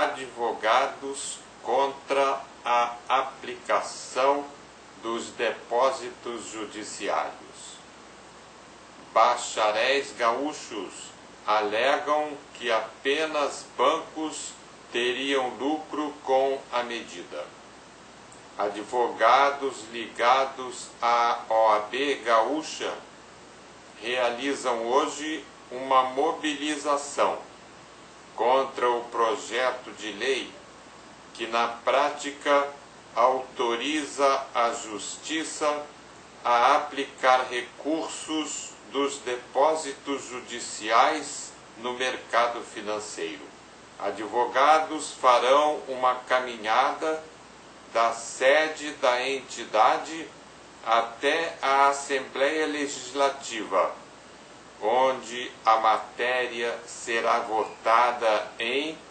advogados contra a aplicação dos depósitos judiciários. Bacharéis gaúchos alegam que apenas bancos teriam lucro com a medida. Advogados ligados à OAB gaúcha realizam hoje uma mobilização contra o projeto de lei que, na prática, autoriza a Justiça a aplicar recursos dos depósitos judiciais no mercado financeiro. Advogados farão uma caminhada da sede da entidade até a Assembleia Legislativa, onde a matéria será votada em